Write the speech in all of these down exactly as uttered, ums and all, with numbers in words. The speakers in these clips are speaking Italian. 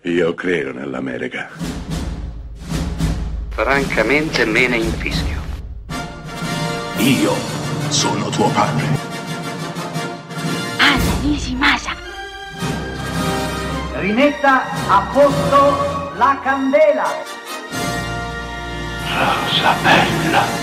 Io credo nell'America. Francamente me ne infischio. Io sono tuo padre. Anna Nishimasa. Rimetta a posto la candela. Rosa bella.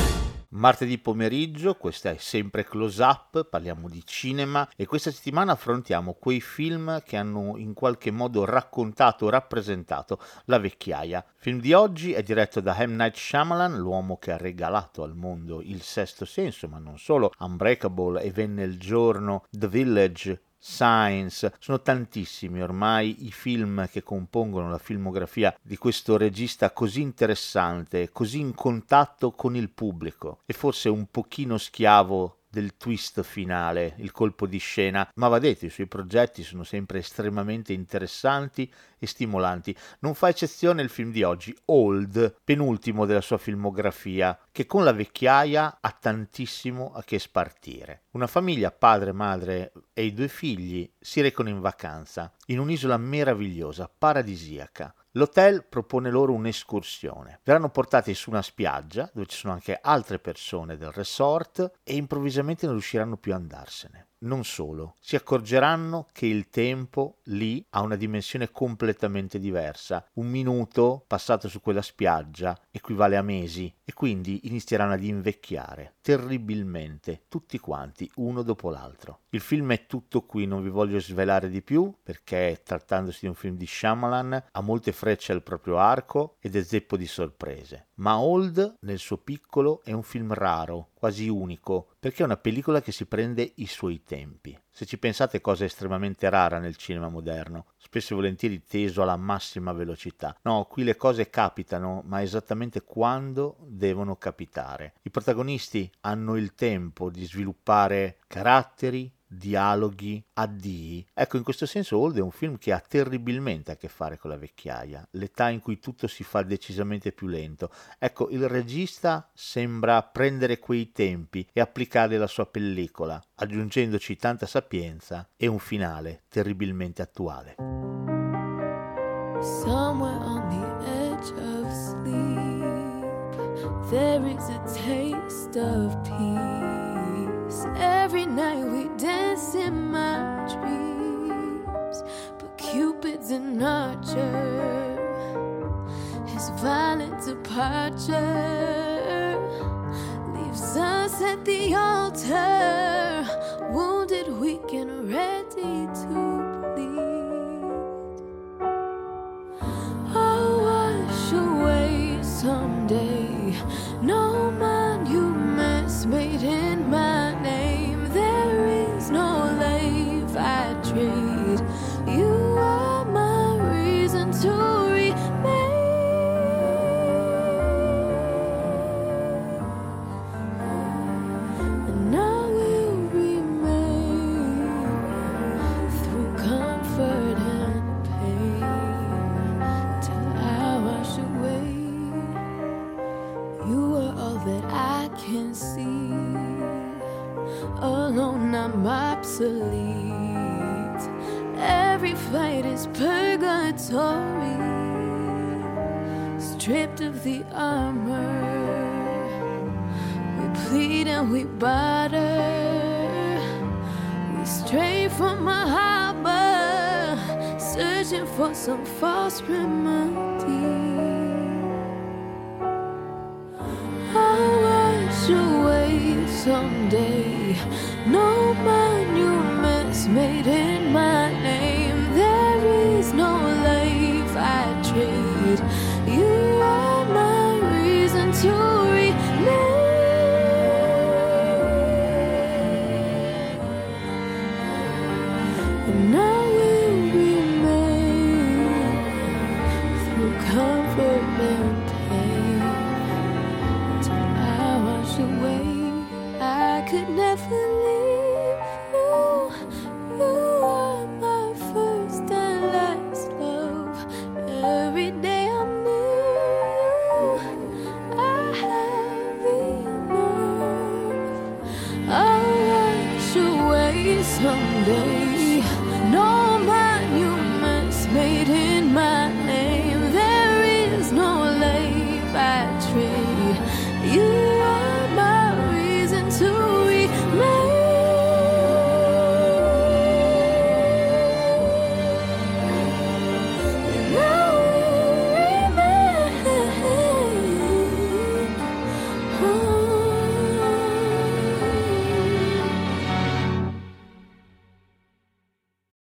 Martedì pomeriggio, questa è sempre Close Up, parliamo di cinema e questa settimana affrontiamo quei film che hanno in qualche modo raccontato o rappresentato la vecchiaia. Il film di oggi è diretto da M. Night Shyamalan, l'uomo che ha regalato al mondo Il Sesto Senso, ma non solo, Unbreakable e Venne il giorno, The Village, Signs. Sono tantissimi ormai i film che compongono la filmografia di questo regista così interessante, così in contatto con il pubblico e forse un pochino schiavo del twist finale, il colpo di scena, ma va detto, i suoi progetti sono sempre estremamente interessanti e stimolanti. Non fa eccezione il film di oggi, Old, penultimo della sua filmografia, che con la vecchiaia ha tantissimo a che spartire. Una famiglia, padre, madre e i due figli, si recano in vacanza in un'isola meravigliosa, paradisiaca. L'hotel propone loro un'escursione. Verranno portati su una spiaggia dove ci sono anche altre persone del resort e improvvisamente non riusciranno più ad andarsene. Non solo, si accorgeranno che il tempo lì ha una dimensione completamente diversa. Un minuto passato su quella spiaggia equivale a mesi e quindi inizieranno ad invecchiare terribilmente, tutti quanti, uno dopo l'altro. Il film è tutto qui, non vi voglio svelare di più perché trattandosi di un film di Shyamalan ha molte frecce al proprio arco ed è zeppo di sorprese. Ma Old nel suo piccolo è un film raro, quasi unico, perché è una pellicola che si prende i suoi tempi. Se ci pensate, cosa estremamente rara nel cinema moderno, spesso e volentieri teso alla massima velocità. No, qui le cose capitano, ma esattamente quando devono capitare. I protagonisti hanno il tempo di sviluppare caratteri, dialoghi, addii. Ecco, in questo senso Old è un film che ha terribilmente a che fare con la vecchiaia, l'età in cui tutto si fa decisamente più lento. Ecco, il regista sembra prendere quei tempi e applicarli alla sua pellicola, aggiungendoci tanta sapienza e un finale terribilmente attuale. Somewhere on the edge of sleep, there is a taste of peace. Every night we dance in my dreams, but Cupid's an archer, his violent departure leaves us at the altar, wounded, weak and ready to bleed. I'll wash away someday, no monuments made in my name. There is no life I trade. You are my reason to remain. And I will remain through comfort and pain till I wash away. You are all that I can see. Alone I'm obsolete. Every fight is purgatory. Stripped of the armor, we plead and we barter. We stray from a harbor, searching for some false remedy. I'll wash away someday, no monuments made in my name. There is no life I trade. You are my reason to remain. And I will remain through comfort and pain till I wash away. I could never leave you. You are my first and last love. Every day I'm new. I have enough. I'll wash away someday.